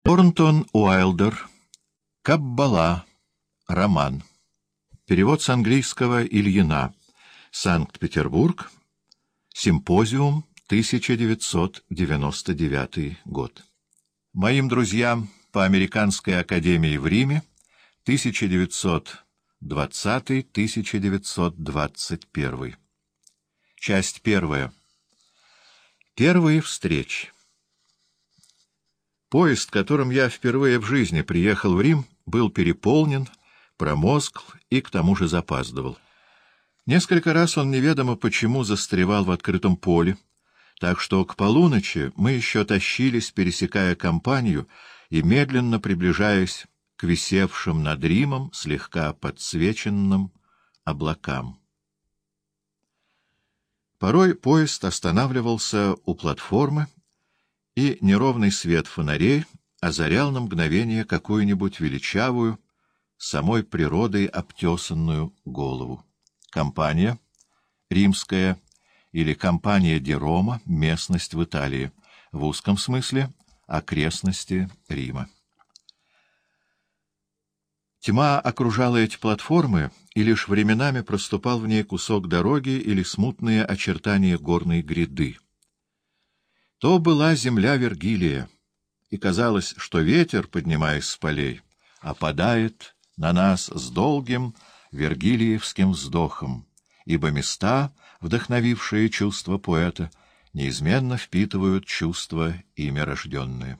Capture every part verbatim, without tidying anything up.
Торнтон Уайлдер. Каббала. Роман. Перевод с английского Ильина. Санкт-Петербург. Симпозиум. тысяча девятьсот девяносто девятый год. Моим друзьям по Американской академии в Риме. тысяча девятьсот двадцатый — тысяча девятьсот двадцать первый. Часть первая. Первые встречи. Поезд, которым я впервые в жизни приехал в Рим, был переполнен, промозгл и к тому же запаздывал. Несколько раз он неведомо почему застревал в открытом поле, так что к полуночи мы еще тащились, пересекая Кампанию и медленно приближаясь к висевшим над Римом слегка подсвеченным облакам. Порой поезд останавливался у платформы, и неровный свет фонарей озарял на мгновение какую-нибудь величавую, самой природой обтесанную голову. Кампания, римская, или Кампания ди Рома, местность в Италии, в узком смысле — окрестности Рима. Тьма окружала эти платформы, и лишь временами проступал в ней кусок дороги или смутные очертания горной гряды. То была земля Вергилия, и казалось, что ветер, поднимаясь с полей, опадает на нас с долгим вергилиевским вздохом, ибо места, вдохновившие чувства поэта, неизменно впитывают чувства ими рожденные.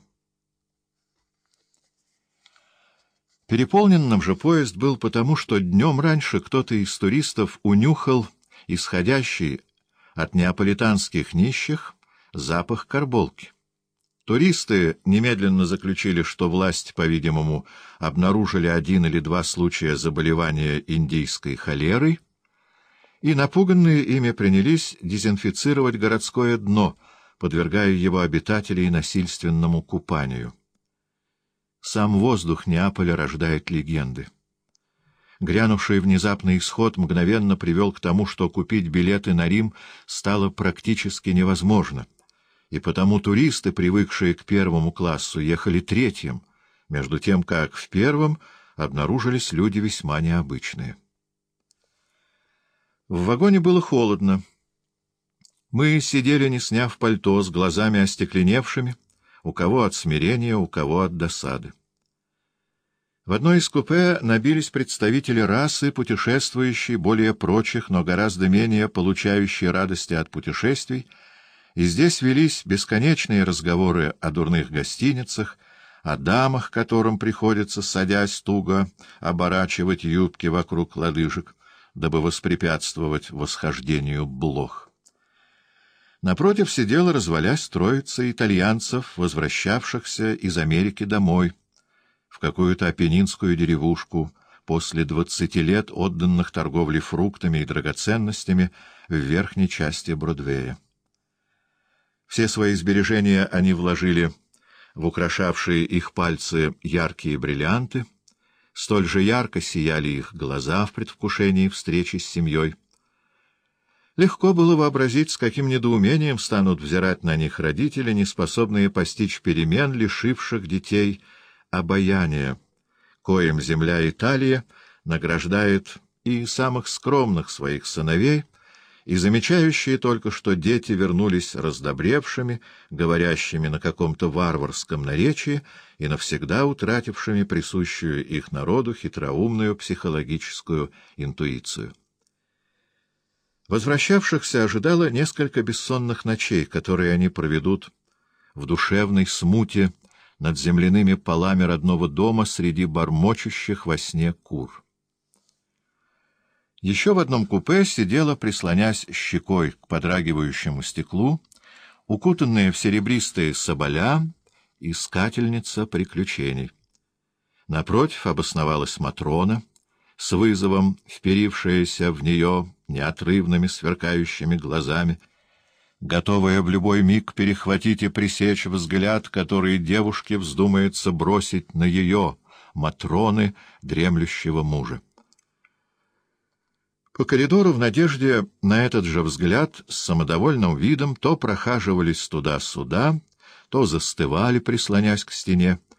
Переполненным же поезд был потому, что днем раньше кто-то из туристов унюхал исходящий от неаполитанских нищих запах карболки. Туристы немедленно заключили, что власти, по-видимому, обнаружили один или два случая заболевания индийской холерой, и напуганные ими принялись дезинфицировать городское дно, подвергая его обитателей насильственному купанию. Сам воздух Неаполя рождает легенды. Грянувший внезапный исход мгновенно привел к тому, что купить билеты на Рим стало практически невозможно, и потому туристы, привыкшие к первому классу, ехали третьим, между тем как в первом обнаружились люди весьма необычные. В вагоне было холодно. Мы сидели, не сняв пальто, с глазами остекленевшими, у кого от смирения, у кого от досады. В одной из купе набились представители расы, путешествующей более прочих, но гораздо менее получающей радости от путешествий, и здесь велись бесконечные разговоры о дурных гостиницах, о дамах, которым приходится, садясь туго, оборачивать юбки вокруг лодыжек, дабы воспрепятствовать восхождению блох. Напротив сидела, развалясь, троица итальянцев, возвращавшихся из Америки домой, в какую-то апеннинскую деревушку, после двадцати лет, отданных торговле фруктами и драгоценностями в верхней части Бродвея. Все свои сбережения они вложили в украшавшие их пальцы яркие бриллианты, столь же ярко сияли их глаза в предвкушении встречи с семьей. Легко было вообразить, с каким недоумением станут взирать на них родители, неспособные постичь перемен, лишивших детей обаяния, коим земля Италия награждает и самых скромных своих сыновей, и замечающие только, что дети вернулись раздобревшими, говорящими на каком-то варварском наречии и навсегда утратившими присущую их народу хитроумную психологическую интуицию. Возвращавшихся ожидало несколько бессонных ночей, которые они проведут в душевной смуте над земляными полами родного дома среди бормочущих во сне кур. Еще в одном купе сидела, прислонясь щекой к подрагивающему стеклу, укутанная в серебристые соболя, искательница приключений. Напротив обосновалась Матрона, с вызовом вперившаяся в нее неотрывными сверкающими глазами, готовая в любой миг перехватить и пресечь взгляд, который девушке вздумается бросить на ее, Матроны, дремлющего мужа. По коридору в надежде на этот же взгляд с самодовольным видом то прохаживались туда-сюда, то застывали, прислонясь к стене,